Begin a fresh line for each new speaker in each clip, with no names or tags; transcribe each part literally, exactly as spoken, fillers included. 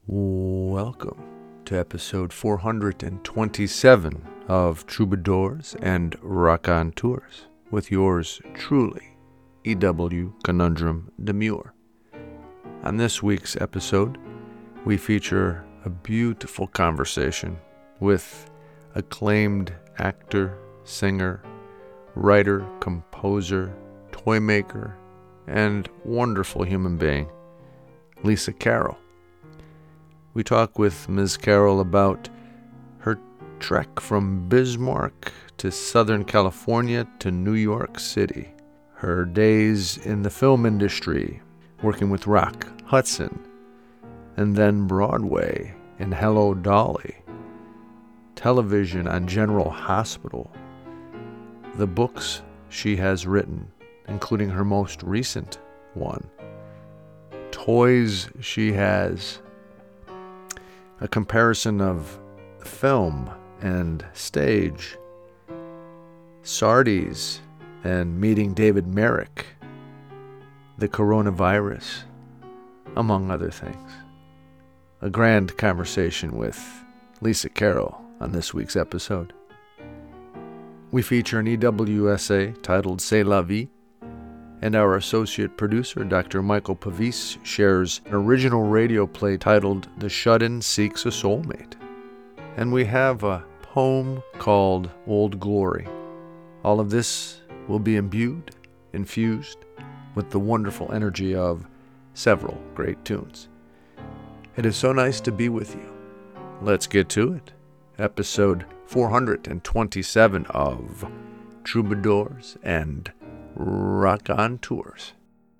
Welcome to episode four hundred twenty-seven of Troubadours and Raconteurs with yours truly, E W Conundrum Demure. On this week's episode, we feature a beautiful conversation with acclaimed actor, singer, writer, composer, toy maker, and wonderful human being, Lisa Carroll. We talk with Miz Carroll about her trek from Bismarck to Southern California to New York City, her days in the film industry, working with Rock Hudson, and then Broadway in Hello, Dolly, television on General Hospital, the books she has written, including her most recent one, toys she has, a comparison of film and stage, Sardi's and meeting David Merrick, the coronavirus, among other things. A grand conversation with Lisa Carroll on this week's episode. We feature an E W essay titled C'est la vie, and our associate producer, Doctor Michael Pavis, shares an original radio play titled The Shut-In Seeks a Soulmate. And we have a poem called Old Glory. All of this will be imbued, infused, with the wonderful energy of several great tunes. It is so nice to be with you. Let's get to it. Episode four hundred twenty-seven of Troubadours and Raconteurs.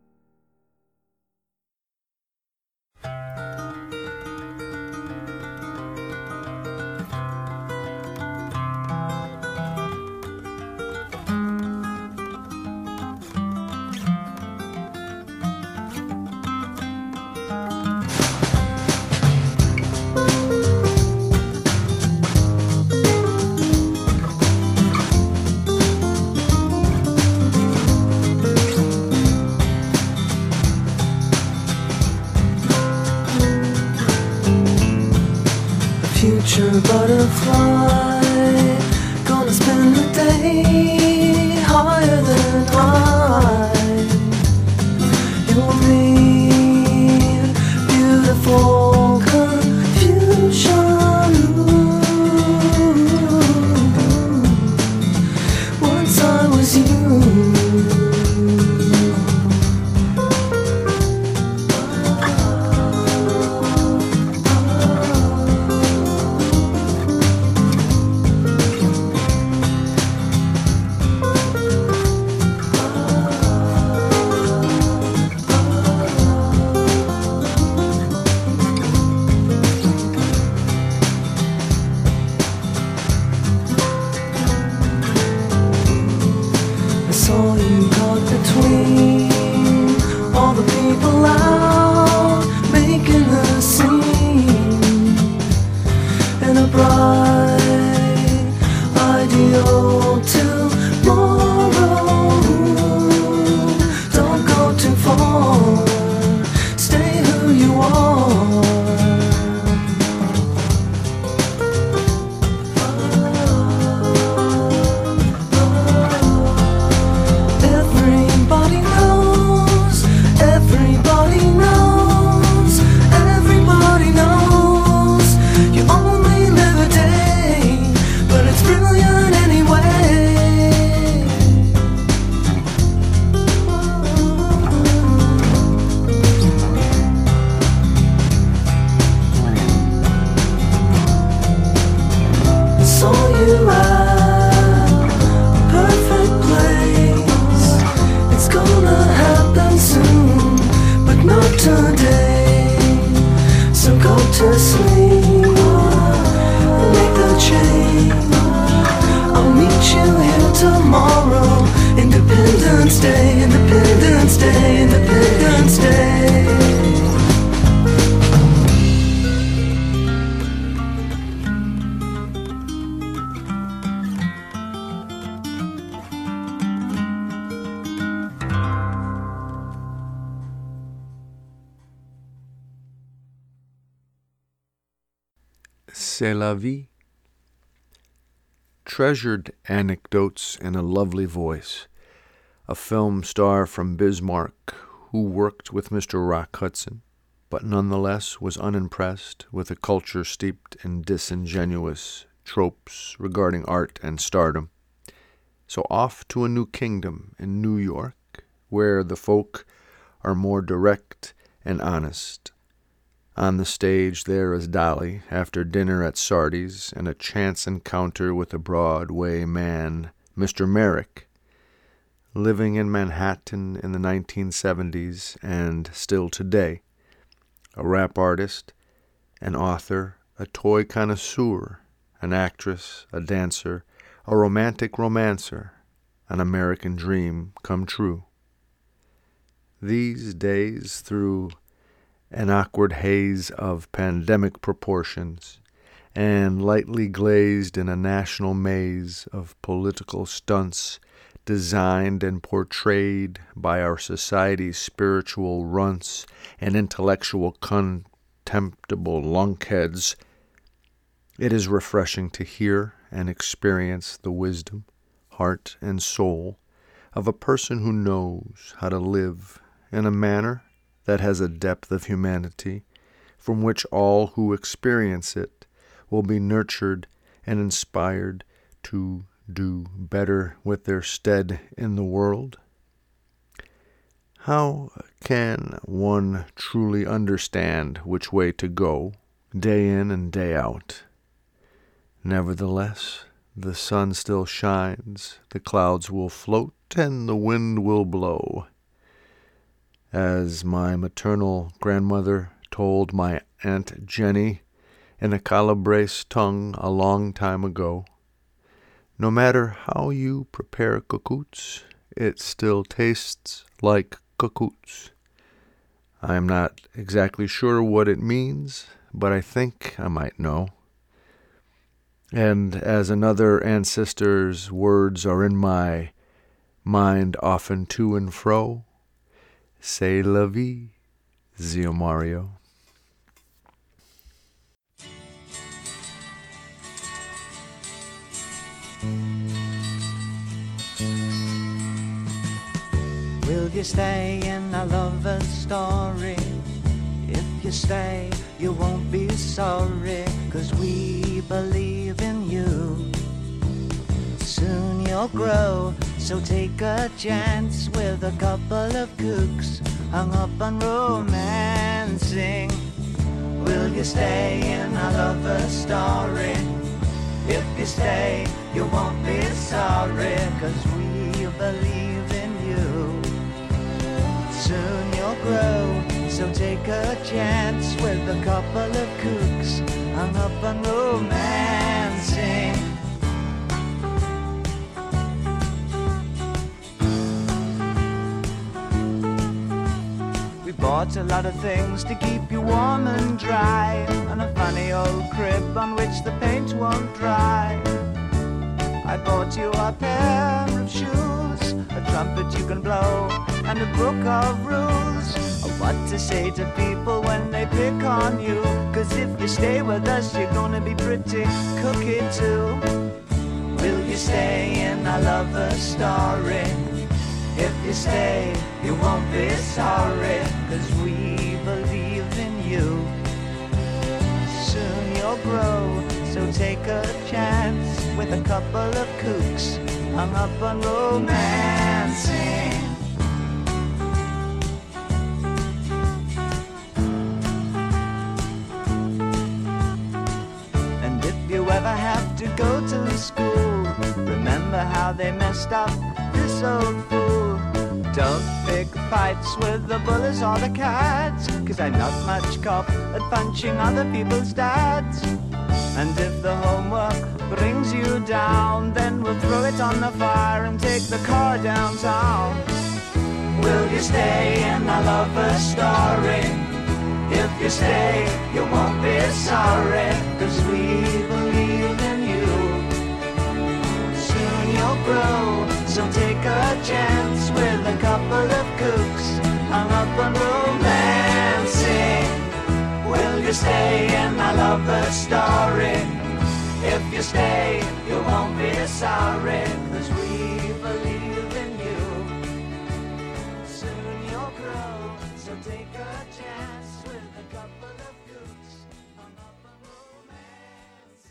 Future butterfly, gonna spend the day higher than high. You'll meet beautiful confusion. Once I was you.
C'est la vie. Treasured anecdotes in a lovely voice. A film star from Bismarck who worked with Mister Rock Hudson, but nonetheless was unimpressed with a culture steeped in disingenuous tropes regarding art and stardom. So off to a new kingdom in New York, where the folk are more direct and honest. On the stage there is Dolly, after dinner at Sardi's, and a chance encounter with a Broadway man, Mister Merrick, living in Manhattan in the nineteen seventies and still today, a rap artist, an author, a toy connoisseur, an actress, a dancer, a romantic romancer, an American dream come true. These days, through an awkward haze of pandemic proportions, and lightly glazed in a national maze of political stunts designed and portrayed by our society's spiritual runts and intellectual contemptible lunkheads, it is refreshing to hear and experience the wisdom, heart, and soul of a person who knows how to live in a manner that has a depth of humanity from which all who experience it will be nurtured and inspired to do better with their stead in the world. How can one truly understand which way to go, day in and day out? Nevertheless, the sun still shines, the clouds will float, and the wind will blow. As my maternal grandmother told my Aunt Jenny in a Calabrese tongue a long time ago, no matter how you prepare cacoots, it still tastes like cacoots. I am not exactly sure what it means, but I think I might know. And as another ancestor's words are in my mind often to and fro, c'est la vie, Zio Mario.
Will you stay in a lover's story? If you stay, you won't be sorry, 'cause we believe in you. Soon you'll grow, so take a chance with a couple of kooks hung up on romancing. Will you stay in a lover's story? If you stay, you won't be sorry, 'cause we believe in you. Soon you'll grow, so take a chance with a couple of kooks hung up on romancing. We bought a lot of things to keep you warm and dry, and a funny old crib on which the paint won't dry. I bought you a pair of shoes, a trumpet you can blow, and a book of rules of what to say to people when they pick on you. 'Cause if you stay with us, you're gonna be pretty cookie too. Will you stay in a lover's story? If you stay, you won't be sorry, 'cause we believe in you. Soon you'll grow, so take a chance with a couple of kooks hung up on romancing. And if you ever have to go to school, remember how they messed up this old fool. Don't pick fights with the bullies or the cats, 'cause I'm not much cop at punching other people's dads. And if the homework brings you down, then we'll throw it on the fire and take the car downtown. Will you stay in a lover's story? If you stay, you won't be sorry, 'cause we believe in you. Soon you'll grow, so take a chance with a couple of kooks hung up on romancing. Will you stay stay in our lover's story. If you stay, you won't be sorry, 'cause we believe in you. Soon you'll grow, so take a chance with a couple of goods. I'm up for romancing.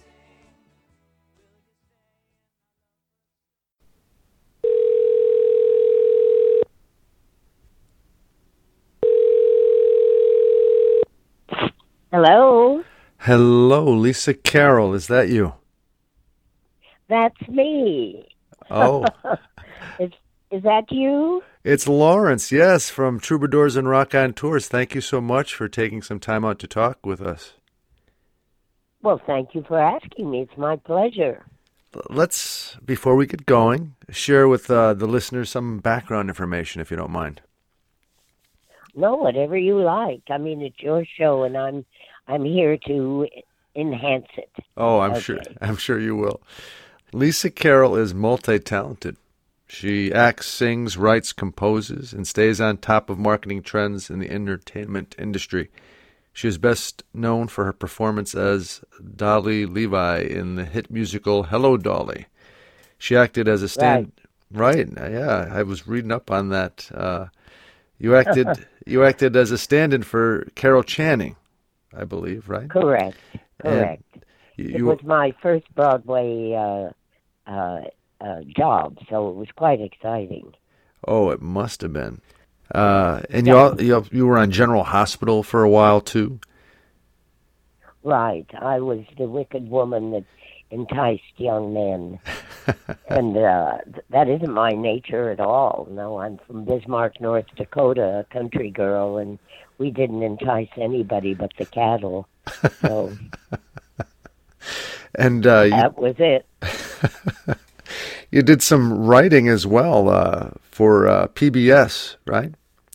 Hello,
Hello, Lisa Carroll. Is that you?
that's me.
Oh,
Is is that you?
it's Lawrence, yes, from Troubadours and Rock on Tours. Thank you so much for taking some time out to talk with us.
Well, thank you for asking me. It's my pleasure.
Let's, before we get going, share with uh, the listeners some background information, if you don't mind.
No, whatever you like. I mean, it's your show, and I'm I'm here to enhance it.
Oh, I'm
Okay.
sure. I'm sure you will. Lisa Carroll is multi-talented. She acts, sings, writes, composes, and stays on top of marketing trends in the entertainment industry. She is best known for her performance as Dolly Levi in the hit musical Hello, Dolly. She acted as a stand. Right. Yeah, I was reading up on that. Uh, you acted. you acted as a stand-in for Carol Channing, I believe. Right.
Correct. Correct.
You,
It
you-
was my first Broadway uh, uh, uh, job, so it was quite exciting.
Oh, it must have been. Uh, and you, all, you you were on General Hospital for a while too.
Right. I was the wicked woman that enticed young men. and uh, th- that isn't my nature at all. No, I'm from Bismarck, North Dakota, a country girl, and we didn't entice anybody but the cattle. So
And uh, you,
that was it.
you did some writing as well uh, for uh, P B S, right?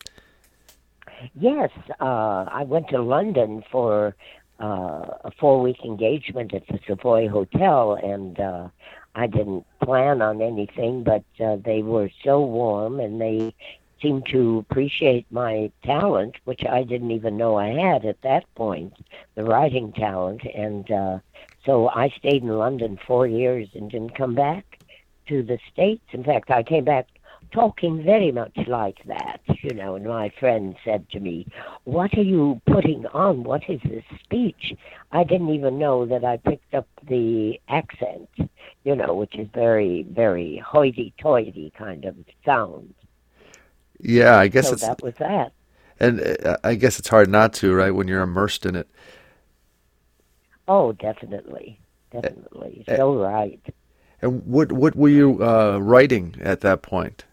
Yes, uh, I went to London for uh, a four-week engagement at the Savoy Hotel, and uh, I didn't plan on anything, but uh, they were so warm, and they seemed to appreciate my talent, which I didn't even know I had at that point, the writing talent, and uh, so I stayed in London four years and didn't come back to the States. In fact, I came back talking very much like that, you know, and my friend said to me, "What are you putting on? What is this speech?" I didn't even know that I picked up the accent, you know, which is very, very hoity-toity kind of sound.
Yeah, I guess
So
it's
that was that.
and uh, I guess it's hard not to, right? When you're immersed in it.
Oh, definitely. Definitely.
eh,
So right.
And what what were you uh, writing at that point?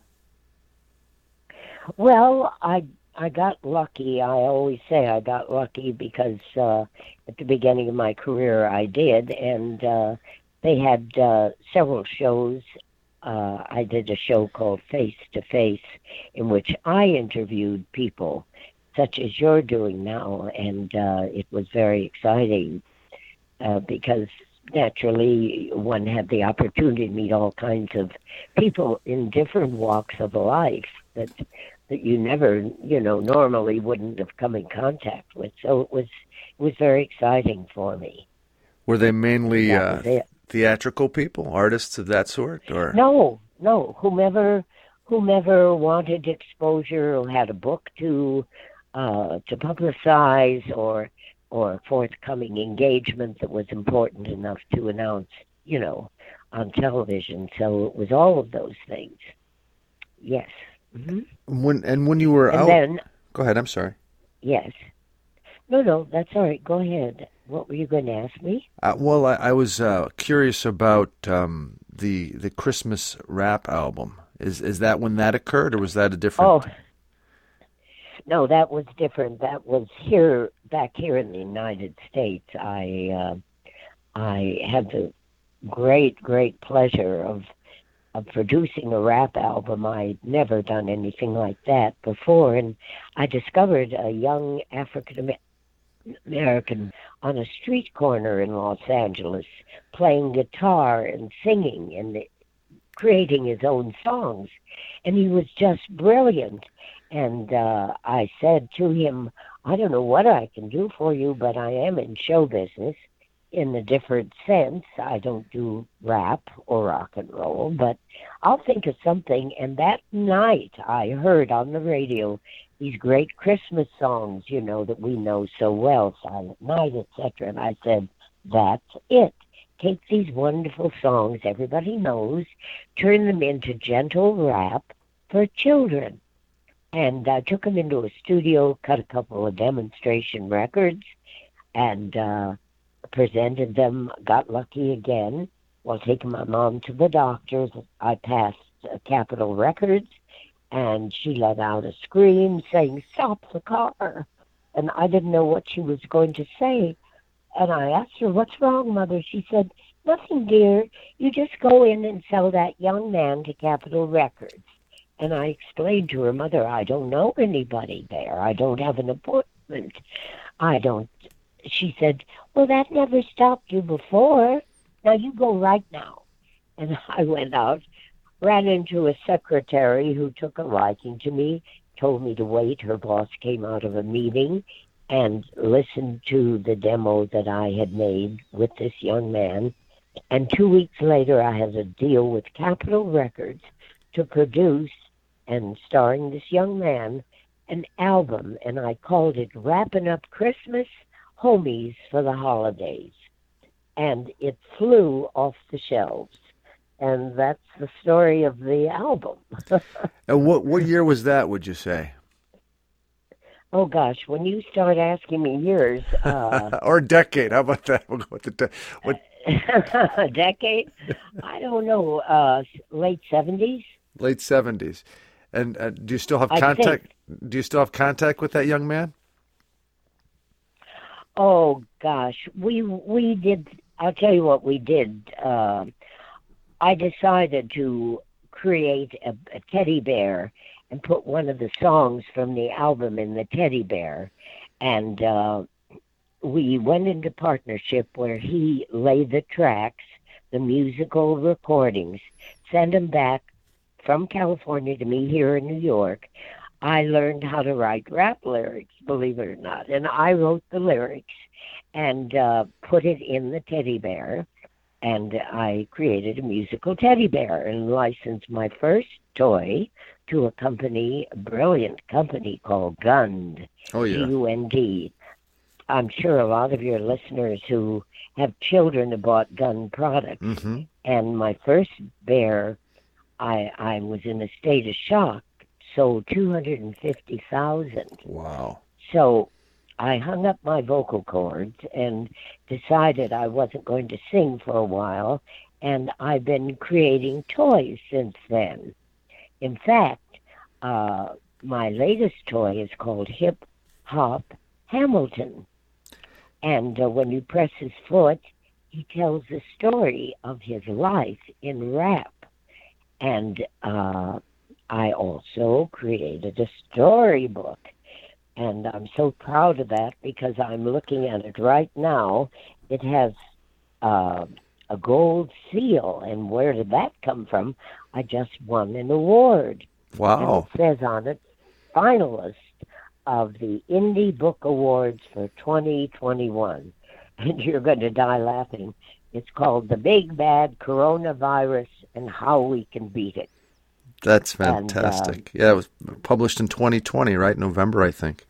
Well, I I got lucky. I always say I got lucky because uh, at the beginning of my career I did, and uh, they had uh, several shows. Uh, I did a show called Face to Face, in which I interviewed people such as you're doing now, and uh, it was very exciting uh, because naturally one had the opportunity to meet all kinds of people in different walks of life that that you never, you know, normally wouldn't have come in contact with. So it was it was very exciting for me.
Were they mainly
That
uh,
was it.
theatrical people, artists of that sort, or
No, no, whomever whomever wanted exposure or had a book to uh, to publicize or or a forthcoming engagement that was important enough to announce, you know, on television. So it was all of those things. Yes. hmm
when and when you were
And
out?
then,
Go ahead. I'm sorry.
yes. No, no, that's all right. Go ahead. What were you going to ask me?
Uh, well, I, I was uh, curious about um, the the Christmas rap album. Is is that when that occurred, or was that a different?
Oh, no, that was different. That was here, back here in the United States. I uh, I had the great, great pleasure of of producing a rap album. I'd never done anything like that before, and I discovered a young African American on a street corner in Los Angeles playing guitar and singing and creating his own songs, and he was just brilliant. And uh, I said to him, I don't know what I can do for you, but I am in show business in a different sense. I don't do rap or rock and roll, but I'll think of something. And that night I heard on the radio these great Christmas songs, you know, that we know so well, Silent Night, et cetera. And I said, that's it. Take these wonderful songs everybody knows, turn them into gentle rap for children. And I took them into a studio, cut a couple of demonstration records, and uh, presented them, got lucky again. While taking my mom to the doctors, I passed uh, Capitol Records, and she let out a scream saying, "Stop the car." And I didn't know what she was going to say. And I asked her, "What's wrong, Mother?" She said, "Nothing, dear. You just go in and sell that young man to Capitol Records." And I explained to her, "Mother, I don't know anybody there. I don't have an appointment. I don't." She said, "Well, that never stopped you before. Now you go right now." And I went out, ran into a secretary who took a liking to me, told me to wait. Her boss came out of a meeting and listened to the demo that I had made with this young man. And two weeks later, I had a deal with Capitol Records to produce, and starring this young man, an album, and I called it Wrapping Up Christmas Homies for the Holidays. And it flew off the shelves. And that's the story of the album.
And what what year was that, would you say?
Oh, gosh, when you start asking me years... Uh,
or decade, how about that? We'll go with the de- what?
A decade? I don't know, uh, late seventies?
Late seventies. And uh, do you still have
I
contact?
think.
Do you still have contact with that young man?
Oh, gosh, we we did... I'll tell you what we did. Uh, I decided to create a, a teddy bear and put one of the songs from the album in the teddy bear. And uh, we went into partnership where he laid the tracks, the musical recordings, sent them back from California to me here in New York. I learned how to write rap lyrics, believe it or not. And I wrote the lyrics and uh, put it in the teddy bear. And I created a musical teddy bear and licensed my first toy to a company, a brilliant company called Gund,
Oh, yeah.
G U N D. I'm sure a lot of your listeners who have children have bought Gund products.
Mm-hmm.
And my first bear, I, I was in a state of shock, sold two hundred fifty thousand.
Wow.
So I hung up my vocal cords and decided I wasn't going to sing for a while, and I've been creating toys since then. In fact, uh, my latest toy is called Hip Hop Hamilton. And uh, when you press his foot, he tells the story of his life in rap. And uh, I also created a storybook. And I'm so proud of that because I'm looking at it right now. It has uh, a gold seal. And where did that come from? I just won an award.
Wow.
And it says on it, finalist of the Indie Book Awards for twenty twenty-one. And you're going to die laughing. It's called The Big Bad Coronavirus and How We Can Beat It.
That's fantastic. And, uh, yeah, it was published in twenty twenty, right? November, I think.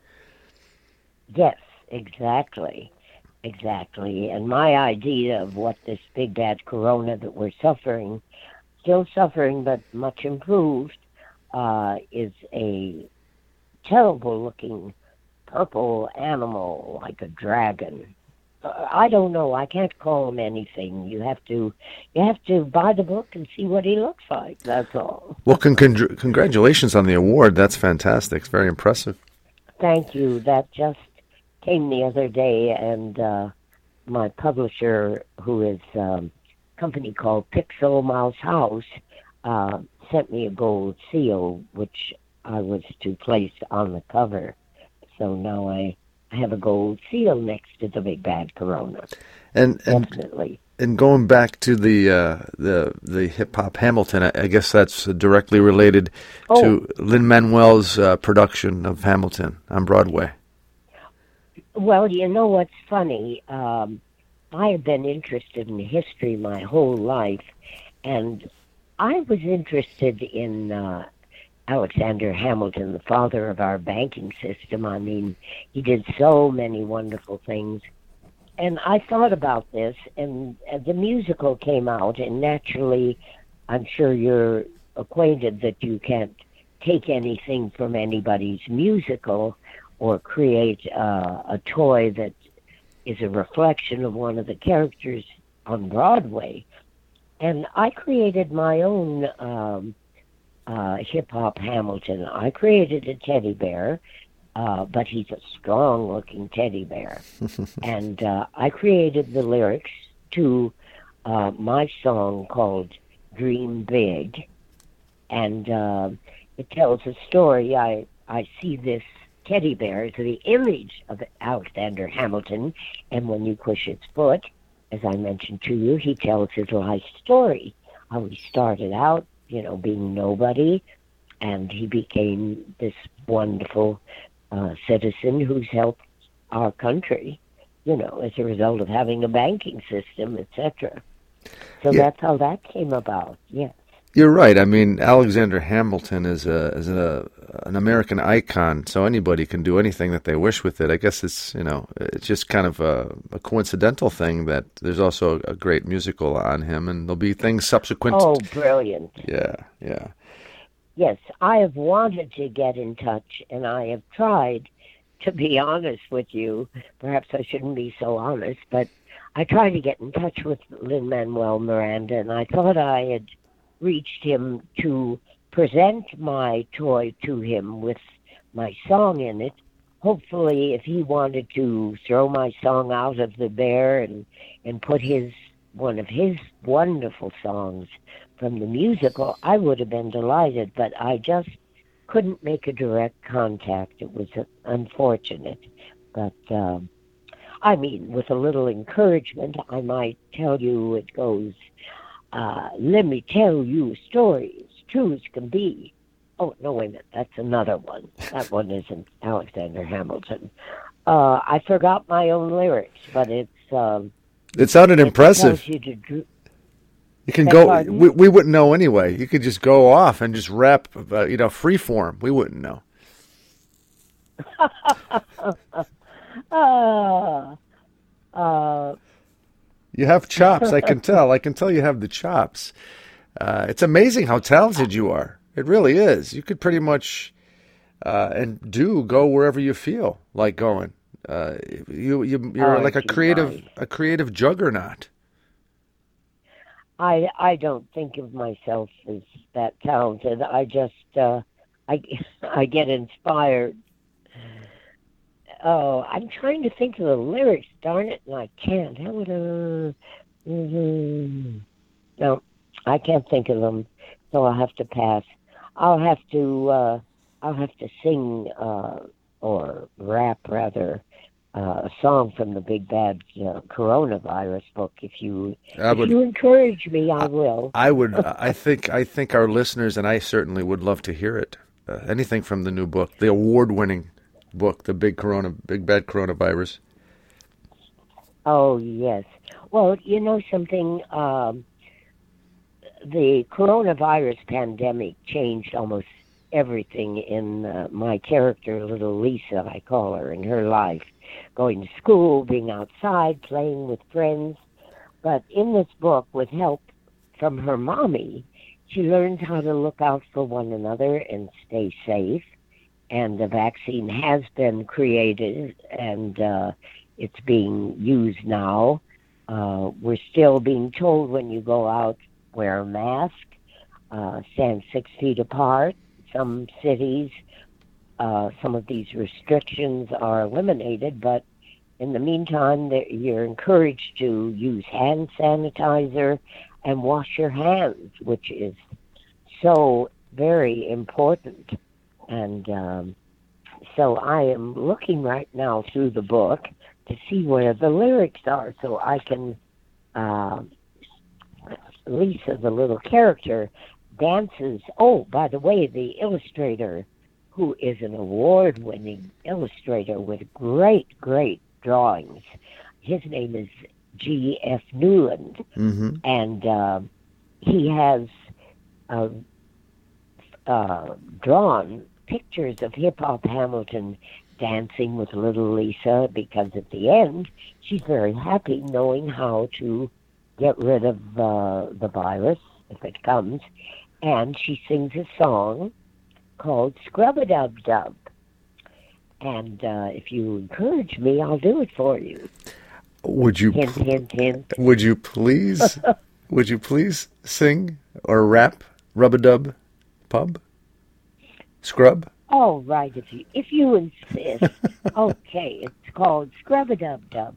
Yes, exactly. Exactly. And my idea of what this big bad corona that we're suffering, still suffering but much improved, uh, is a terrible looking purple animal like a dragon. Uh, I don't know. I can't call him anything. You have to, you have to buy the book and see what he looks like. That's all.
Well, con- con- congratulations on the award. That's fantastic. It's very impressive.
Thank you. That just came the other day, and uh, my publisher, who is um, a company called Pixel Mouse House, uh, sent me a gold seal, which I was to place on the cover. So now I, I have a gold seal next to the Big Bad Corona.
And, and
Definitely.
And going back to the uh, the the hip hop Hamilton, I, I guess that's directly related
oh.
to Lin-Manuel's uh, production of Hamilton on Broadway.
Well, you know what's funny? Um, I have been interested in history my whole life, and I was interested in uh, Alexander Hamilton, the father of our banking system. I mean, he did so many wonderful things. And I thought about this, and uh, the musical came out, and naturally, I'm sure you're acquainted that you can't take anything from anybody's musical or create uh, a toy that is a reflection of one of the characters on Broadway. And I created my own um, uh, hip-hop Hamilton. I created a teddy bear, uh, but he's a strong-looking teddy bear. And uh, I created the lyrics to uh, my song called Dream Big. And uh, it tells a story. I, I see this teddy bear as the image of Alexander Hamilton, and when you push its foot, as I mentioned to you, he tells his life story, how he started out, you know, being nobody, and he became this wonderful uh, citizen who's helped our country, you know, as a result of having a banking system, et cetera. So
Yeah.
that's how that came about, yes.
You're right. I mean, Alexander Hamilton is a is a an American icon, so anybody can do anything that they wish with it. I guess it's you know it's just kind of a, a coincidental thing that there's also a great musical on him, and there'll be things subsequent.
Oh, brilliant.
Yeah, yeah.
Yes, I have wanted to get in touch, and I have tried, to be honest with you. Perhaps I shouldn't be so honest, but I tried to get in touch with Lin-Manuel Miranda, and I thought I had reached him to present my toy to him with my song in it. Hopefully, if he wanted to throw my song out of the bear and, and put his one of his wonderful songs from the musical, I would have been delighted, but I just couldn't make a direct contact. It was uh, unfortunate. But, um, I mean, with a little encouragement, I might tell you it goes, Uh, let me tell you a story as true as can be. Oh, no, wait a minute. That's another one. That one isn't Alexander Hamilton. Uh, I forgot my own lyrics, but it's... Um,
It sounded
it
impressive.
tells you to dr-
You can
Beg
go.
pardon?
We, we wouldn't know anyway. You could just go off and just rap, uh, you know, free form. We wouldn't know.
uh, uh,
You have chops. I can tell. I can tell you have the chops. Uh, it's amazing how talented you are. It really is. You could pretty much uh, and do go wherever you feel like going. Uh, you you you're
Oh,
like a
gee,
creative
nice.
a creative juggernaut.
I I don't think of myself as that talented. I just uh, I I get inspired. Oh, I'm trying to think of the lyrics. Darn it, and I can't. How would I? Mm-hmm. No, I can't think of them. So I'll have to pass. I'll have to. Uh, I'll have to sing uh, or rap rather. Uh, a song from the Big Bad uh, Coronavirus book. If you
I
if
would.
you encourage me, I will.
I would. I think. I think our listeners and I certainly would love to hear it. Uh, anything from the new book, the award-winning book, the big corona, big bad coronavirus.
Oh yes. Well, you know something. Um, the coronavirus pandemic changed almost everything in uh, my character, little Lisa, I call her, in her life. Going to school, being outside, playing with friends. But in this book, with help from her mommy, she learns how to look out for one another and stay safe. And the vaccine has been created, and uh, it's being used now. Uh, we're still being told when you go out, wear a mask, uh, stand six feet apart. Some cities, uh, some of these restrictions are eliminated, but in the meantime, you're encouraged to use hand sanitizer and wash your hands, which is so very important. And um, so I am looking right now through the book to see where the lyrics are so I can, uh, Lisa, the little character, dances. Oh, by the way, the illustrator, who is an award-winning illustrator with great, great drawings. His name is G F Newland,
Mm-hmm.
and uh, he has uh, uh, drawn pictures of Hip Hop Hamilton dancing with little Lisa, because at the end she's very happy knowing how to get rid of uh, the virus if it comes, and she sings a song called Scrub-a-Dub-Dub. And uh, if you encourage me, I'll do it for you.
Would you
Hint,
pl-
hint, hint.
would you please would you please sing or rap Rub-a-Dub Pub? Scrub?
All right, if you if you insist. Okay, it's called Scrub-a-Dub-Dub.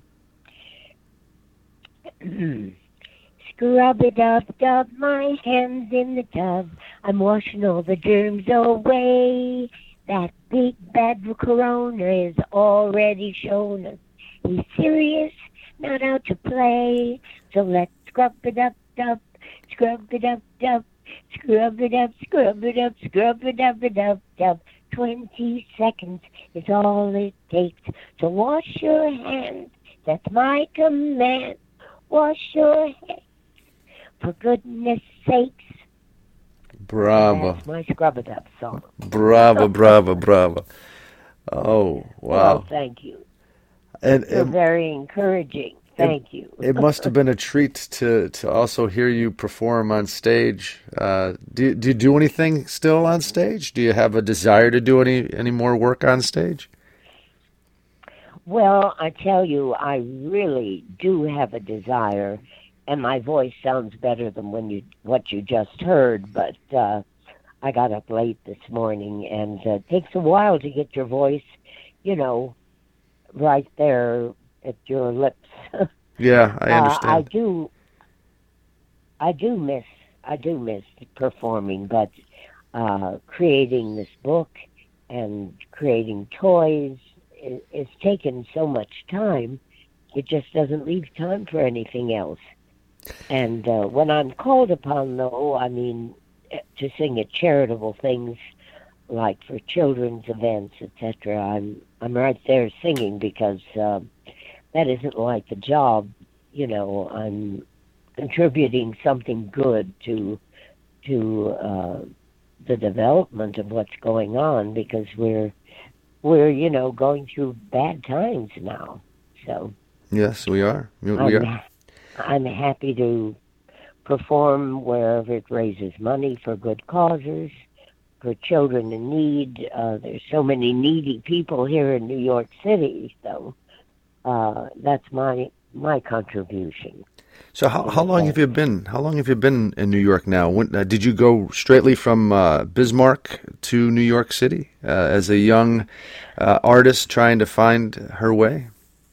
Scrub-a-dub-dub, my hands in the tub. I'm washing all the germs away. That big bad corona is already shown us. He's serious, not out to play. So let's scrub-a-dub-dub, scrub-a-dub-dub, scrub-a-dub, scrub-a-dub, scrub-a-dub-a-dub-dub. Twenty seconds is all it takes to wash your hands. That's my command. Wash your hands, for goodness sakes.
Bravo.
That's my Scrub-a-Dub song.
Bravo, bravo, bravo. Oh, wow.
Well, thank you.
And
You're
it,
very encouraging. Thank you.
it must have been a treat to, to also hear you perform on stage. Uh, do, do you do anything still on stage? Do you have a desire to do any, any more work on stage?
Well, I tell you, I really do have a desire, and my voice sounds better than when you what you just heard, but uh, I got up late this morning, and uh, it takes a while to get your voice, you know, right there at your lips.
Yeah, I
Uh, I
understand.
do. I do miss. I do miss performing, but uh, creating this book and creating toys it, it's taken so much time. It just doesn't leave time for anything else. And uh, when I'm called upon, though, I mean, eh, to sing at charitable things like for children's events, et cetera, I'm I'm right there singing, because uh, that isn't like the job. You know, I'm contributing something good to to uh, the development of what's going on, because we're we're you know going through bad times now. So
Yes, we are. We we
I'm
are.
I'm happy to perform wherever it raises money for good causes, for children in need. Uh, there's so many needy people here in New York City, so uh, that's my my contribution.
So how how long have you been? How long have you been in New York now? When, uh, did you go straightly from uh, Bismarck to New York City uh, as a young uh, artist trying to find her way?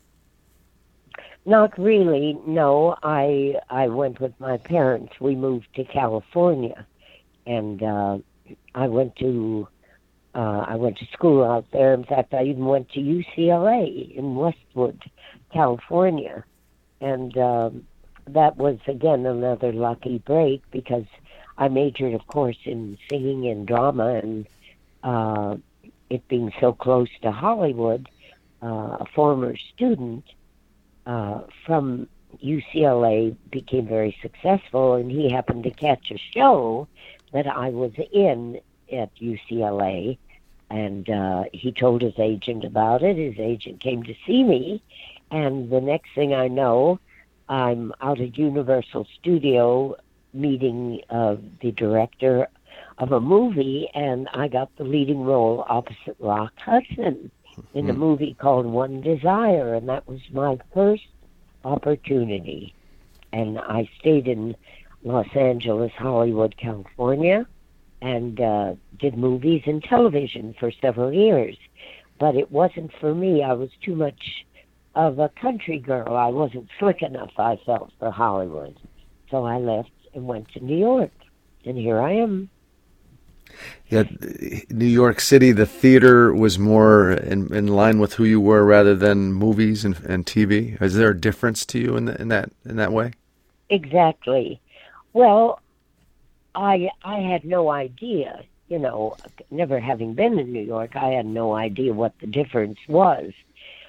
Not really. No, I I went with my parents. We moved to California, and uh, I went to uh, I went to school out there. In fact, I even went to U C L A in Westwood, California, and um, that was again another lucky break, because I majored, of course, in singing and drama, and uh, it being so close to Hollywood, uh, a former student Uh, from U C L A became very successful, and he happened to catch a show that I was in at U C L A, and uh, he told his agent about it. His agent came to see me, and the next thing I know, I'm out at Universal Studio meeting uh, the director of a movie, and I got the leading role opposite Rock Hudson in a movie called One Desire, and that was my first opportunity. And I stayed in Los Angeles, Hollywood, California, and uh, did movies and television for several years. But it wasn't for me. I was too much of a country girl. I wasn't slick enough, I felt, for Hollywood. So I left and went to New York, and here I am.
Yeah, New York City, the theater was more in, in line with who you were rather than movies and, and T V. Is there a difference to you in, the, in that in that way?
Exactly. Well, I I had no idea, you know, never having been in New York, I had no idea what the difference was.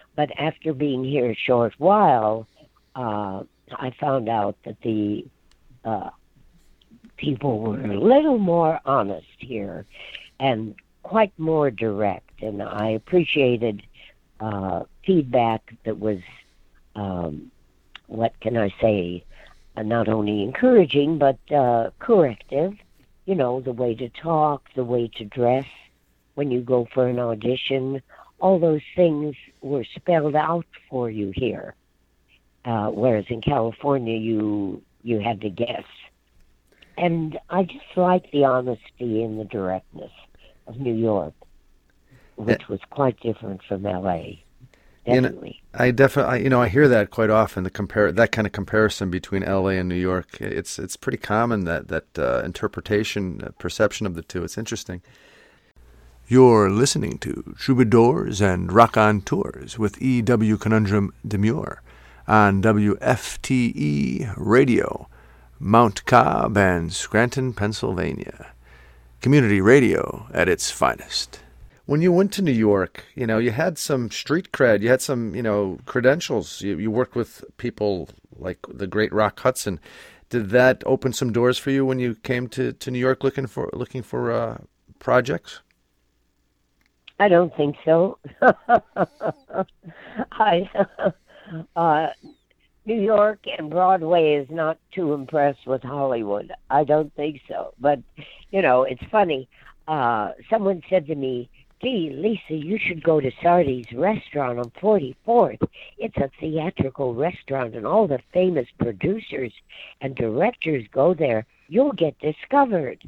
But after being here a short while, uh, I found out that the uh, people were a little more honest here and quite more direct. And I appreciated uh, feedback that was, um, what can I say, uh, not only encouraging, but uh, corrective. You know, the way to talk, the way to dress when you go for an audition, all those things were spelled out for you here. Uh, whereas in California, you you had to guess. And I just like the honesty and the directness of New York, which was quite different from L A. Definitely.
You know, I definitely, you know, I hear that quite often. The compare that kind of comparison between L A and New York. It's it's pretty common, that that uh, interpretation, uh, perception of the two. It's interesting. You're listening to Troubadours and Raconteurs with E W. Conundrum Demure on W F T E Radio, Mount Cobb and Scranton, Pennsylvania. Community radio at its finest. When you went to New York, you know, you had some street cred, you had some, you know, credentials. You, you worked with people like the great Rock Hudson. Did that open some doors for you when you came to, to New York looking for looking for uh, projects?
I don't think so. I, uh, New York and Broadway is not too impressed with Hollywood. I don't think so. But, you know, it's funny. Uh, someone said to me, gee, Lisa, you should go to Sardi's restaurant on forty-fourth. It's a theatrical restaurant, and all the famous producers and directors go there. You'll get discovered.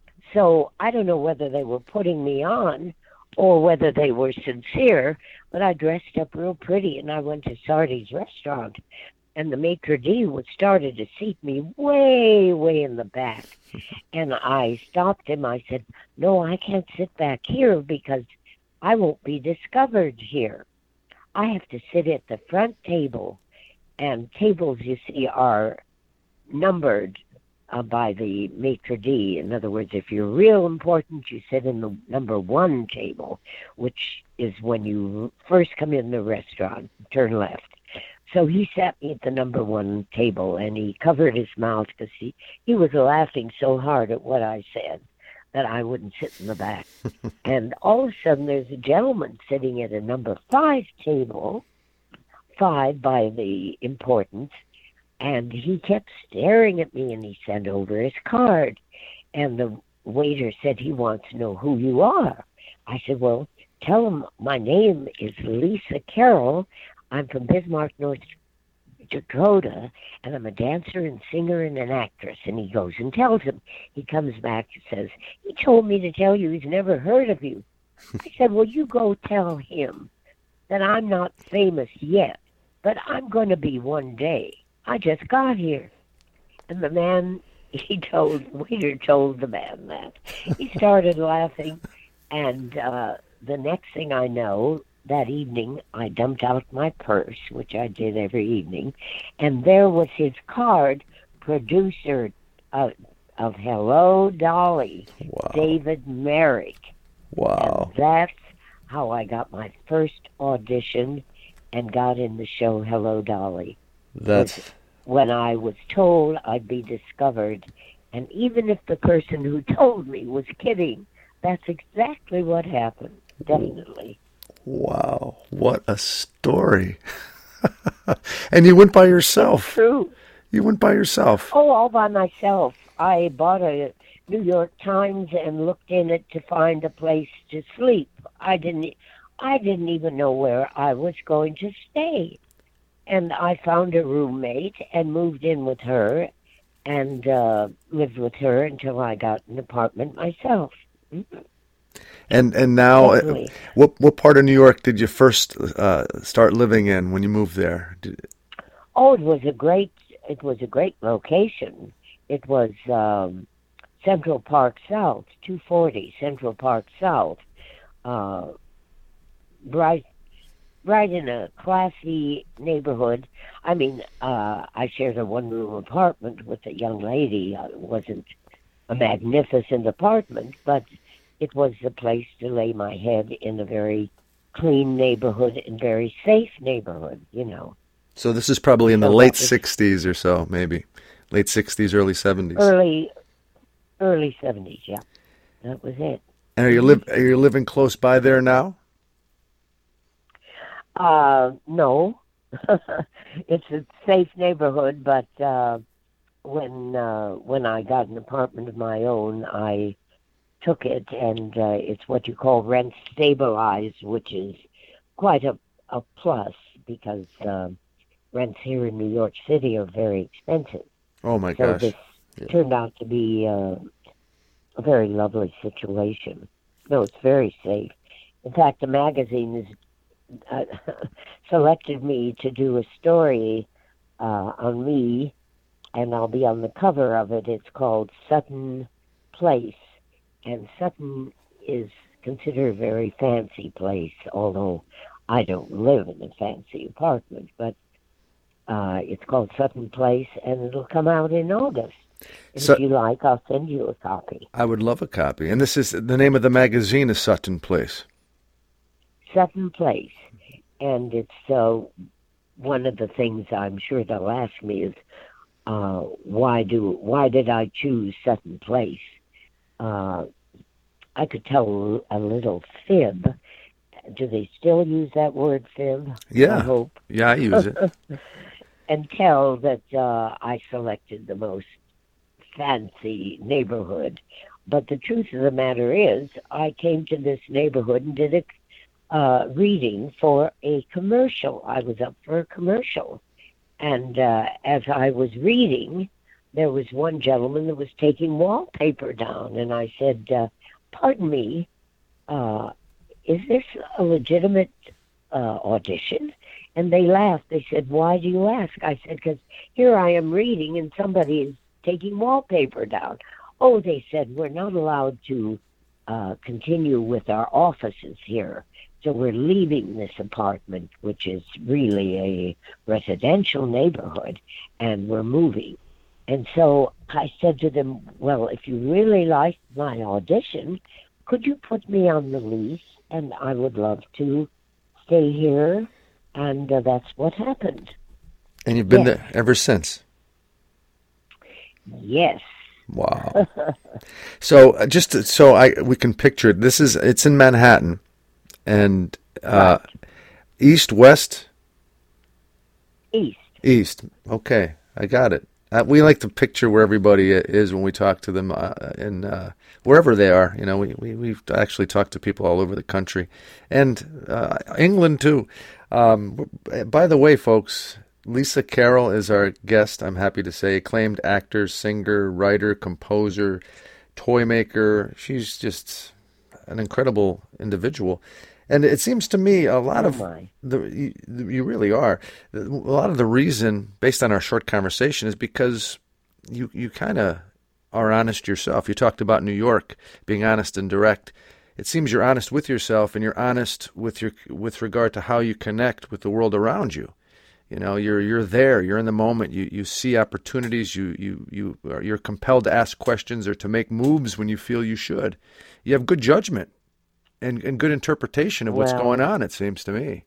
So I don't know whether they were putting me on or whether they were sincere, but I dressed up real pretty, and I went to Sardi's restaurant, and the maitre d' was started to seat me way, way in the back. And I stopped him. I said, no, I can't sit back here because I won't be discovered here. I have to sit at the front table, and tables, you see, are numbered uh, by the maitre d'. In other words, if you're real important, you sit in the number one table, which is when you first come in the restaurant, turn left. So he sat me at the number one table, and he covered his mouth because he, he was laughing so hard at what I said that I wouldn't sit in the back. And all of a sudden, there's a gentleman sitting at a number five table, five by the importance, and he kept staring at me, and he sent over his card. And the waiter said he wants to know who you are. I said, well, tell him my name is Lisa Carroll. I'm from Bismarck, North Dakota, and I'm a dancer and singer and an actress. And he goes and tells him. He comes back and says, he told me to tell you he's never heard of you. I said, well, you go tell him that I'm not famous yet, but I'm going to be one day. I just got here. And the man, he told, the waiter told the man that. He started laughing, and uh, the next thing I know, that evening, I dumped out my purse, which I did every evening, and there was his card, producer uh, of Hello, Dolly,
Wow.
David Merrick.
Wow.
And that's how I got my first audition and got in the show Hello, Dolly.
That's
When I was told I'd be discovered, and even if the person who told me was kidding, that's exactly what happened, definitely.
wow. What a story. And you went by yourself.
True.
You went by yourself.
Oh, all by myself. I bought a New York Times and looked in it to find a place to sleep. I didn't I didn't even know where I was going to stay. And I found a roommate and moved in with her and uh, lived with her until I got an apartment myself. Mm-hmm.
And and now, uh,
Definitely.
what what part of New York did you first uh, start living in when you moved there? Did,
Oh, it was a great it was a great location. It was um, Central Park South, two forty Central Park South, uh, right right in a classy neighborhood. I mean, uh, I shared a one room apartment with a young lady. Uh, It wasn't a magnificent apartment, but it was the place to lay my head in a very clean neighborhood and very safe neighborhood, you know.
So this is probably in the
So
late
that was-
sixties or so, maybe. Late sixties, early seventies.
Early, early seventies, yeah. That was it.
And are you, live, are you living close by there now?
Uh, no. It's a safe neighborhood, but uh, when uh, when I got an apartment of my own, I took it, and uh, it's what you call rent stabilized, which is quite a, a plus because uh, rents here in New York City are very expensive.
Oh, my
So
gosh.
this
Yeah.
turned out to be uh, a very lovely situation. No, it's very safe. In fact, the magazine has uh, selected me to do a story uh, on me, and I'll be on the cover of it. It's called Sutton Place, and Sutton is considered a very fancy place, although I don't live in a fancy apartment, but uh, it's called Sutton Place, and it'll come out in August. And
So-
if you like, I'll send you a copy.
I would love a copy. And this is the name of the magazine is Sutton Place.
Sutton Place, and it's uh, one of the things I'm sure they'll ask me is uh, why do why did I choose Sutton Place? Uh, I could tell a little fib. Do they still use that word, fib? I
Yeah.
hope.
Yeah, I use it.
And tell that uh, I selected the most fancy neighborhood. But the truth of the matter is, I came to this neighborhood and did a uh, reading for a commercial. I was up for a commercial. And uh, as I was reading, there was one gentleman that was taking wallpaper down. And I said, uh, pardon me, uh, is this a legitimate uh, audition? And they laughed. They said, why do you ask? I said, because here I am reading and somebody is taking wallpaper down. Oh, they said, we're not allowed to uh, continue with our offices here. So we're leaving this apartment, which is really a residential neighborhood, and we're moving. And so I said to them, well, if you really like my audition, could you put me on the lease? And I would love to stay here. And uh, that's what happened.
And you've been
Yes.
there ever since.
Yes.
Wow. So uh, just to- so I we can picture it. This is it's in Manhattan, and uh, east, west,
East.
east. Okay, I got it. Uh, we like to picture where everybody i- is when we talk to them, uh, in uh, wherever they are. You know, we we we've actually talked to people all over the country, and uh, England too. Um, by the way, folks, Lisa Carroll is our guest. I'm happy to say, acclaimed actor, singer, writer, composer, toy maker. She's just an incredible individual. And it seems to me a lot
Oh,
of
my.
the you, you really are. A lot of the reason, based on our short conversation, is because you you kind of are honest yourself. You talked about New York being honest and direct. It seems you're honest with yourself, and you're honest with your with regard to how you connect with the world around you. You know, you're you're there. You're in the moment. You you see opportunities. You you you are, you're compelled to ask questions or to make moves when you feel you should. You have good judgment and, and good interpretation of what's
Well-
going on. It seems to me.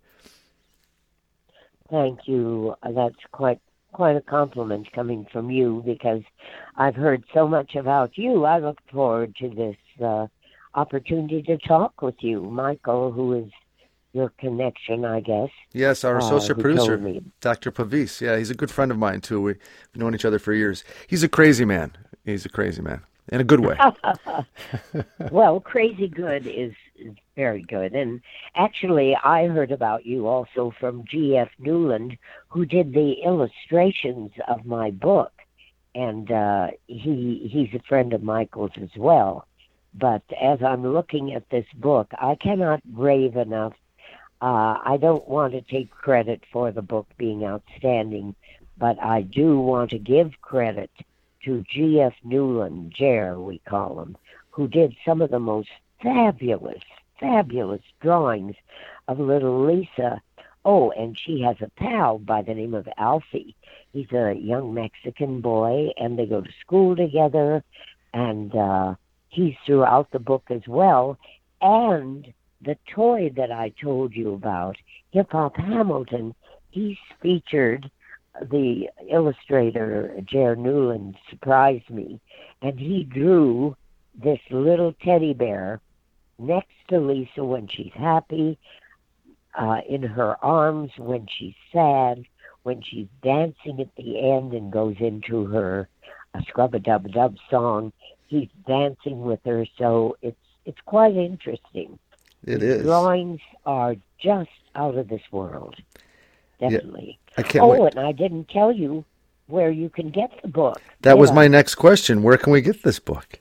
Thank you. Uh, That's quite quite a compliment coming from you because I've heard so much about you. I look forward to this uh, opportunity to talk with you, Michael, who is your connection, I guess.
Yes, our
uh,
associate
who
producer,
told me.
Doctor Pavis. Yeah, he's a good friend of mine too. We've known each other for years. He's a crazy man. He's a crazy man in a good way.
Well, crazy good is, is very good. And actually, I heard about you also from G F Newland, who did the illustrations of my book. And uh, he he's a friend of Michael's as well. But as I'm looking at this book, I cannot rave enough. Uh, I don't want to take credit for the book being outstanding, but I do want to give credit to G F Newland, Jer, we call him, who did some of the most fabulous, fabulous drawings of little Lisa. Oh, and she has a pal by the name of Alfie. He's a young Mexican boy, and they go to school together, and uh, he's throughout the book as well. And the toy that I told you about, Hip Hop Hamilton, he's featured. The illustrator, Jer Newland, surprised me, and he drew this little teddy bear next to Lisa when she's happy, uh, in her arms when she's sad, when she's dancing at the end and goes into her uh, Scrub-a-Dub-a-Dub song. He's dancing with her, so it's it's quite interesting.
It
the
is.
Drawings are just out of this world, definitely.
Yeah. I can't
oh,
wait.
and I didn't tell you where you can get the book.
That was
I?
my next question. Where can we get this book?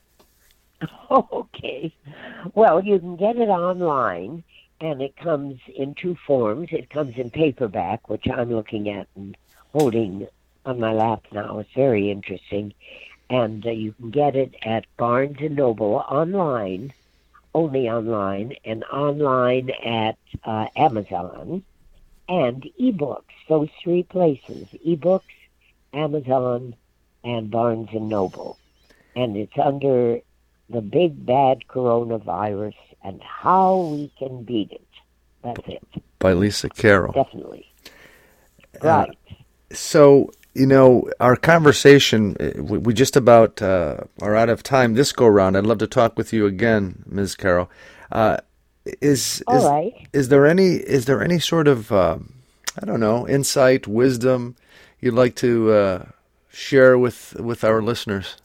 Okay. Well, you can get it online, and it comes in two forms. It comes in paperback, which I'm looking at and holding on my lap now. It's very interesting. And uh, you can get it at Barnes and Noble online, only online, and online at uh, Amazon, and ebooks. Those three places, ebooks, Amazon, and Barnes and Noble. And it's under The Big Bad Coronavirus and How We Can Beat It. That's it.
By Lisa Carroll.
Definitely.
Uh,
Right.
So, you know, our conversation, we we just about uh, are out of time this go-round. I'd love to talk with you again, Miz Carroll. Uh, is
All
is,
right.
is there any is there any sort of um, I don't know, insight, wisdom you'd like to uh, share with with our listeners?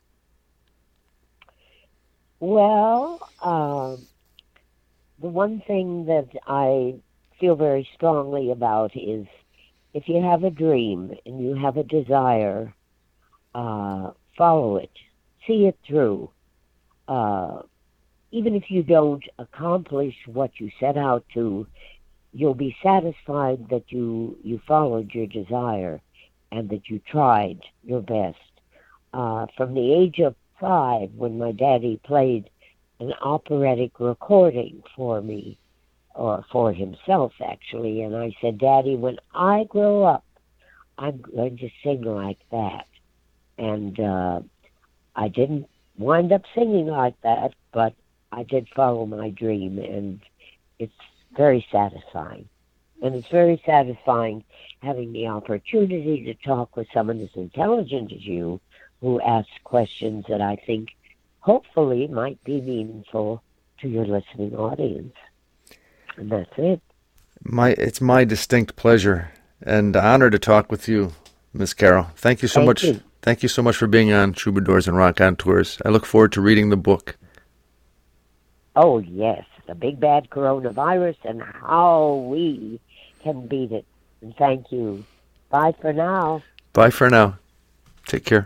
Well, um, the one thing that I feel very strongly about is if you have a dream and you have a desire, uh, follow it, see it through. Uh, even if you don't accomplish what you set out to, you'll be satisfied that you, you followed your desire and that you tried your best. Uh, from the age of five, when my daddy played an operatic recording for me, or for himself, actually, and I said, Daddy, when I grow up, I'm going to sing like that. And uh, I didn't wind up singing like that, but I did follow my dream, and it's very satisfying. And it's very satisfying having the opportunity to talk with someone as intelligent as you, who asks questions that I think hopefully might be meaningful to your listening audience. And that's it.
My it's my distinct pleasure and honor to talk with you, Miz Carroll. Thank you so
Thank
much.
you.
Thank you so much for being on Troubadours and Raconteurs. I look forward to reading the book.
Oh, yes, the big bad coronavirus and how we can beat it. And thank you. Bye for now.
Bye for now. Take care.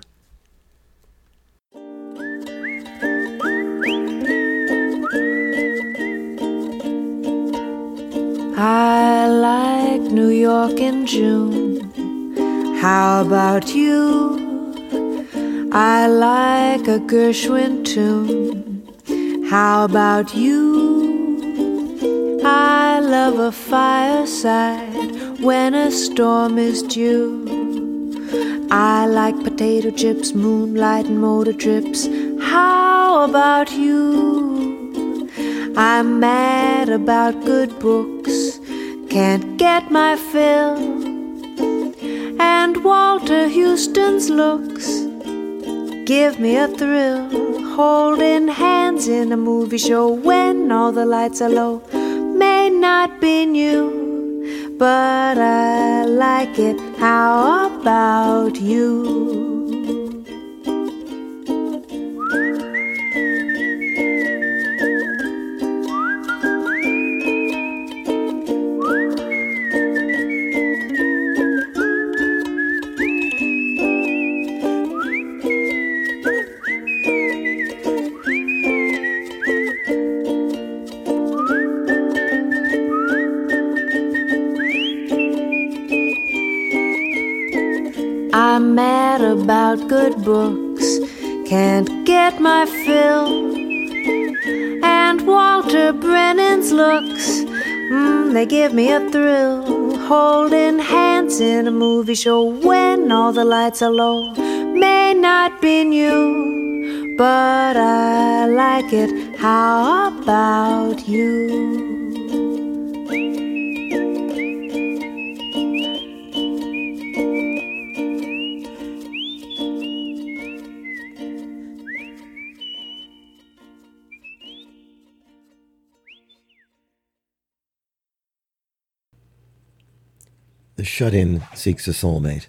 I like New York in June. How about you? I like a Gershwin tune. How about you? I love a fireside when a storm is due. I like potato chips, moonlight and motor trips. How about you? I'm mad about good books, can't get my fill. And Walter Houston's looks give me a thrill. Holding hands in a movie show when all the lights are low may not be new, but I like it. How about you? I'm mad about good books, can't get my fill. And Walter Brennan's looks, mm, they give me a thrill. Holding hands in a movie show when all the lights are low may not be new, but I like it. How about you?
The shut-in seeks a soulmate.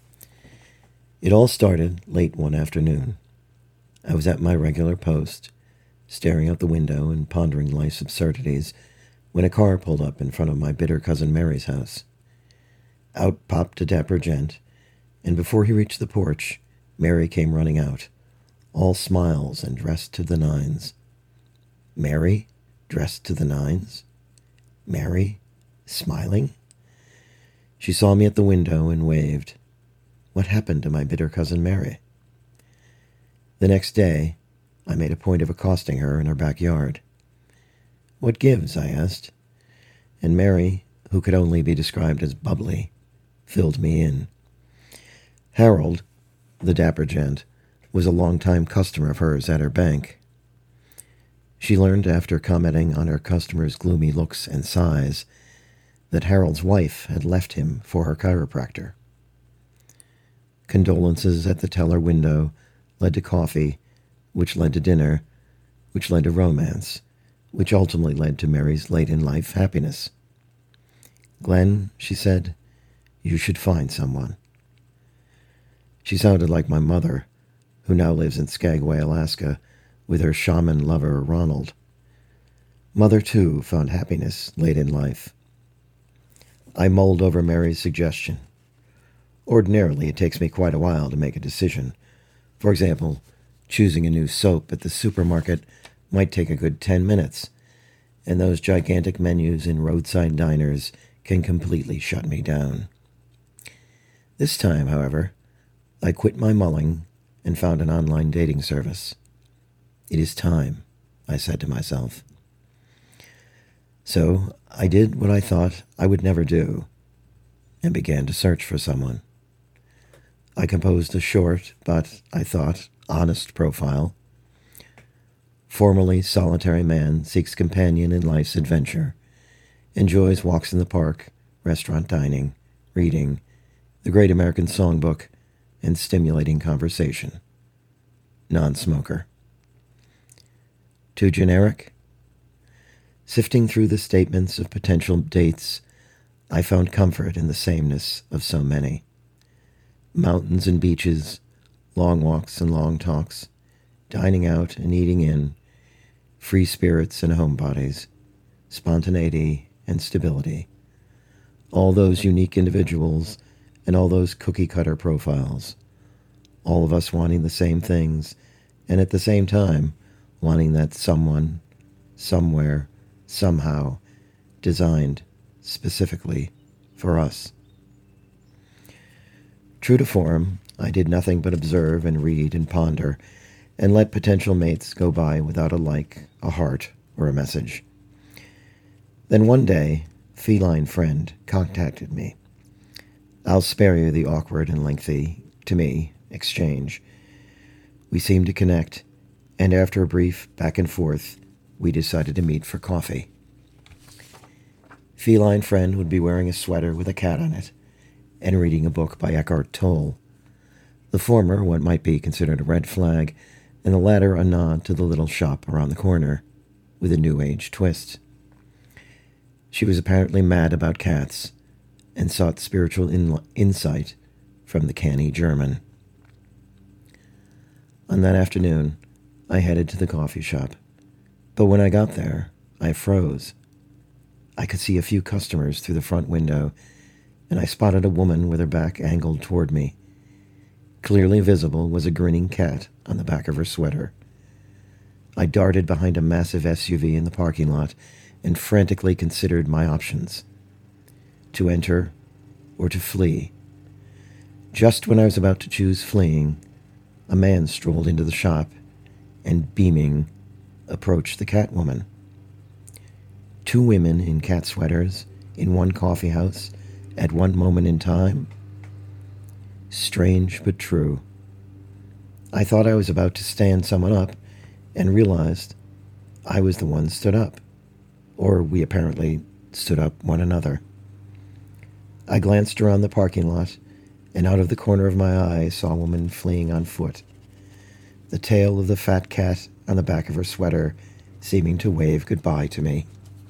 It all started late one afternoon. I was at my regular post, staring out the window and pondering life's absurdities, when a car pulled up in front of my bitter cousin Mary's house. Out popped a dapper gent, and before he reached the porch, Mary came running out, all smiles and dressed to the nines. Mary, dressed to the nines? Mary, smiling? She saw me at the window and waved. What happened to my bitter cousin Mary? The next day, I made a point of accosting her in her backyard. What gives? I asked. And Mary, who could only be described as bubbly, filled me in. Harold, the dapper gent, was a long-time customer of hers at her bank. She learned after commenting on her customer's gloomy looks and sighs that Harold's wife had left him for her chiropractor. Condolences at the teller window led to coffee, which led to dinner, which led to romance, which ultimately led to Mary's late-in-life happiness. Glenn, she said, you should find someone. She sounded like my mother, who now lives in Skagway, Alaska, with her shaman lover, Ronald. Mother, too, found happiness late in life. I mulled over Mary's suggestion. Ordinarily, it takes me quite a while to make a decision. For example, choosing a new soap at the supermarket might take a good ten minutes, and those gigantic menus in roadside diners can completely shut me down. This time, however, I quit my mulling and found an online dating service. It is time, I said to myself. So I did what I thought I would never do, and began to search for someone. I composed a short, but, I thought, honest profile. Formerly solitary man seeks companion in life's adventure, enjoys walks in the park, restaurant dining, reading, the Great American Songbook, and stimulating conversation. Non-smoker. Too generic? Sifting through the statements of potential dates, I found comfort in the sameness of so many. Mountains and beaches, long walks and long talks, dining out and eating in, free spirits and homebodies, spontaneity and stability. All those unique individuals and all those cookie-cutter profiles. All of us wanting the same things, and at the same time wanting that someone, somewhere, somehow, designed specifically for us. True to form, I did nothing but observe and read and ponder, and let potential mates go by without a like, a heart, or a message. Then one day, feline friend contacted me. I'll spare you the awkward and lengthy, to me, exchange. We seemed to connect, and after a brief back and forth, we decided to meet for coffee. Feline friend would be wearing a sweater with a cat on it, and reading a book by Eckhart Tolle. The former what might be considered a red flag, and the latter a nod to the little shop around the corner, with a new age twist. She was apparently mad about cats, and sought spiritual in- insight from the canny German. On that afternoon, I headed to the coffee shop, but when I got there, I froze. I could see a few customers through the front window, and I spotted a woman with her back angled toward me. Clearly visible was a grinning cat on the back of her sweater. I darted behind a massive S U V in the parking lot and frantically considered my options. To enter or to flee. Just when I was about to choose fleeing, a man strolled into the shop and, beaming, approached the cat woman. Two women in cat sweaters in one coffee house at one moment in time? Strange but true. I thought I was about to stand someone up and realized I was the one stood up, or we apparently stood up one another. I glanced around the parking lot, and out of the corner of my eye saw a woman fleeing on foot, the tail of the fat cat on the back of her sweater seeming to wave goodbye to me.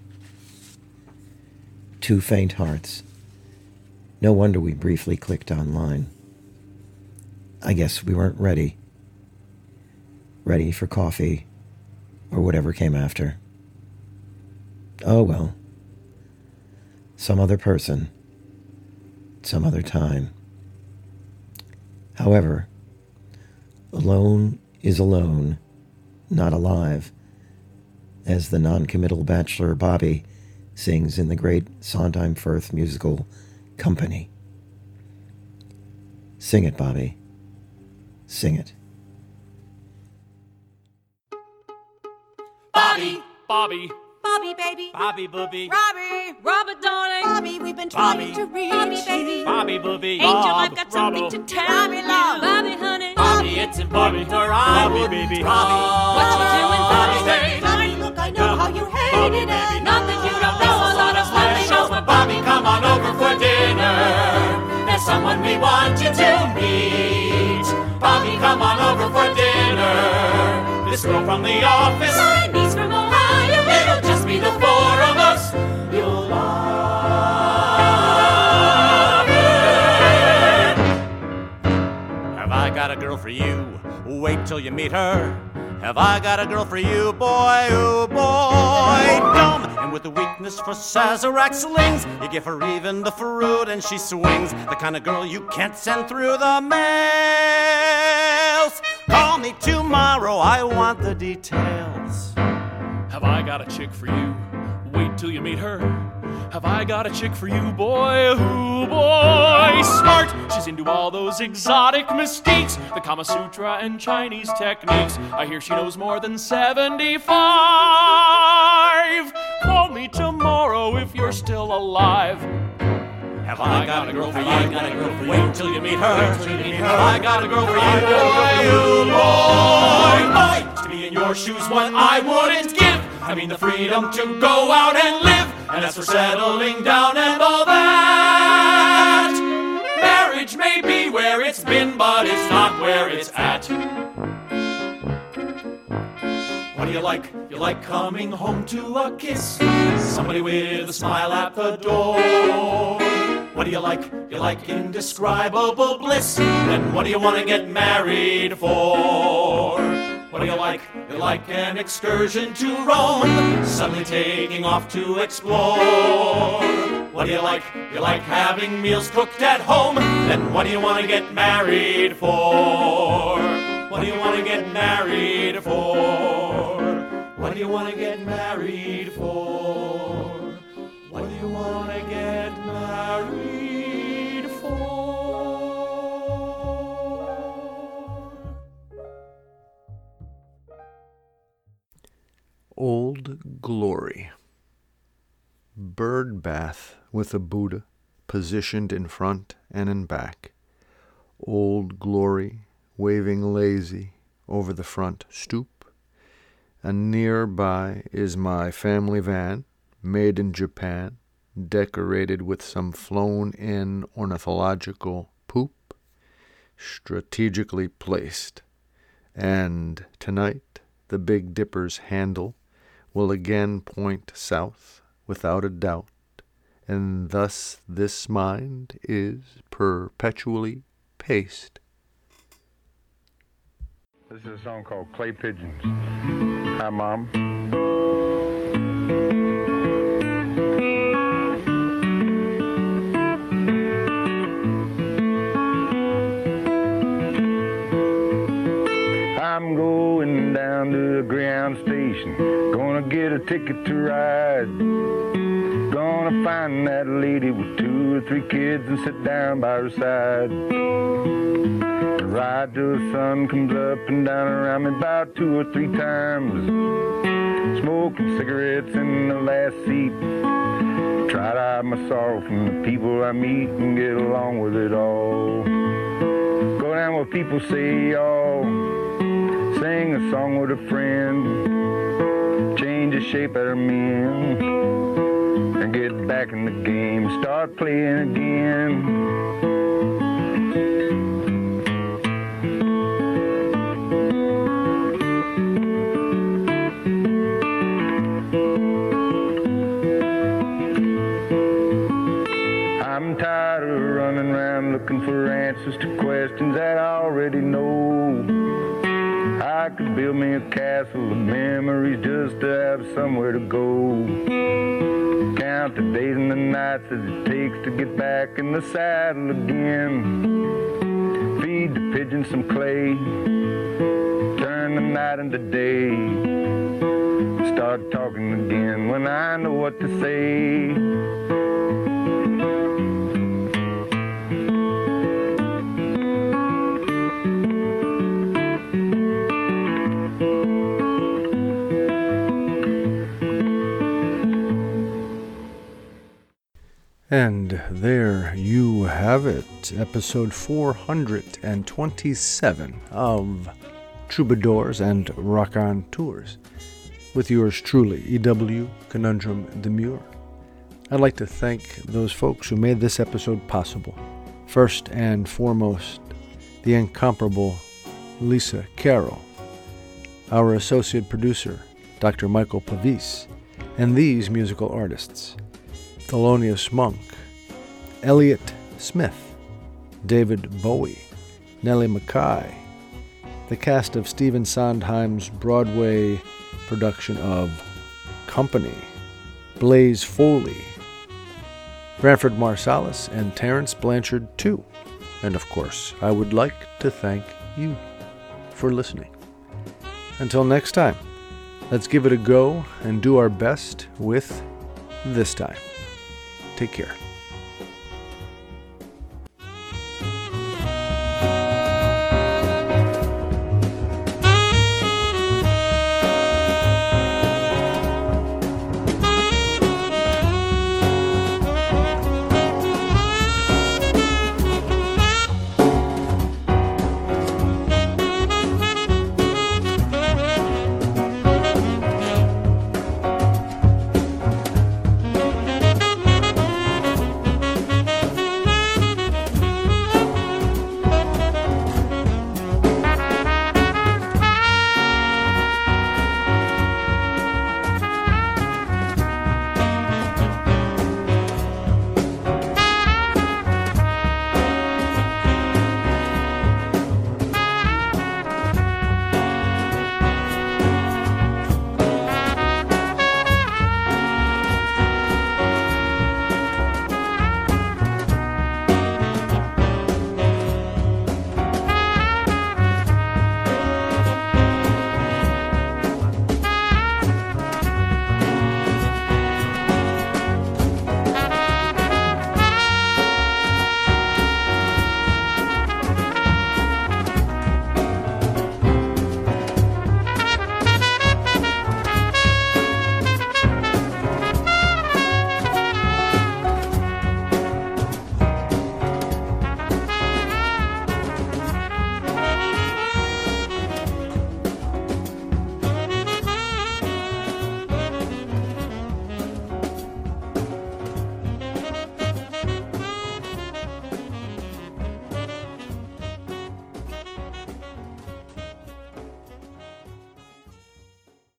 Two faint hearts. No wonder we briefly clicked online. I guess we weren't ready. Ready for coffee, or whatever came after. Oh well. Some other person. Some other time. However, alone is alone, not alive, as the non-committal bachelor Bobby sings in the great Sondheim Firth musical Company. Sing it, Bobby. Sing it.
Bobby, Bobby,
Bobby, baby.
Bobby, booby,
Robbie,
Robert, darling,
Bobby, we've been trying
Bobby,
to reach
Bobby,
baby.
Bobby, booby,
Angel,
Bob,
I've got something
Robbo,
to tell Bobby, you. Love. Bobby, honey.
Bobby, it's important for I
Bobby,
wouldn't
baby.
Bobby,
What you doing, Bobby,
Bobby,
baby? Bobby, look, I know how you hate
Bobby,
it.
baby.
And not that you don't know a lot of
specials, but Bobby, come on over for dinner. There's someone we want you to meet. Bobby, come on over for dinner. This girl from the office,
My niece from Ohio.
it'll just be the four of us. You'll love it. Have I got a girl for you? Wait till you meet her. Have I got a girl for you, boy, oh boy, dumb. And with a weakness for Sazerac slings, you give her even the fruit and she swings. The kind of girl you can't send through the mails. Call me tomorrow, I want the details.
Have I got a chick for you? Wait till you meet her. Have I got a chick for you, boy, oh boy, smart. She's into all those exotic mystique, the Kama Sutra and Chinese techniques. I hear she knows more than seventy-five. Call me tomorrow if you're still alive.
Have I got a girl for you? Have I got a girl for you? Wait till you meet her. Have I got a girl for you, boy, you boy? Boy, to be in your shoes, what I wouldn't give. I mean the freedom to go out and live. And as for settling down and all that, marriage may be where it's been, but it's not where it's at. What do you like? You like coming home to a kiss? Somebody with a smile at the door. What do you like? You like indescribable bliss. Then what do you want to get married for? What do you like? You like an excursion to Rome, suddenly taking off to explore. What do you like? You like having meals cooked at home. Then what do you want to get married for? What do you want to get married for? What do you want to get married for? What do you want to get married for?
Old Glory. Bird bath with a Buddha positioned in front and in back. Old Glory waving lazy over the front stoop. And nearby is my family van, made in Japan, decorated with some flown-in ornithological poop, strategically placed. And tonight, the Big Dipper's handle will again point south, without a doubt, and thus this mind is perpetually paced.
This is a song called Clay Pigeons. Hi, Mom. I'm going down to the ground station, gonna get a ticket to ride. Gonna find that lady with two or three kids and sit down by her side. Ride till the sun comes up and down around me about two or three times. Smoking cigarettes in the last seat. Try to hide my sorrow from the people I meet and get along with it all. Go down where people say y'all. Sing a song with a friend. Change the shape of men and get back in the game, start playing again. I'm tired of running around looking for answers to questions that I already know. I could build me a castle of memories just to have somewhere to go. Count the days and the nights as it takes to get back in the saddle again. Feed the pigeons some clay, turn the night into day. Start talking again when I know what to say.
And there you have it, episode four hundred twenty-seven of Troubadours and Raconteurs, with yours truly, E W Conundrum Demure. I'd like to thank those folks who made this episode possible. First and foremost, the incomparable Lisa Carroll, our associate producer, Doctor Michael Pavis, and these musical artists: Thelonious Monk, Elliott Smith, David Bowie, Nellie Mackay, the cast of Stephen Sondheim's Broadway production of Company, Blaze Foley, Branford Marsalis, and Terence Blanchard too. And of course, I would like to thank you for listening. Until next time, let's give it a go and do our best with this time. Take care.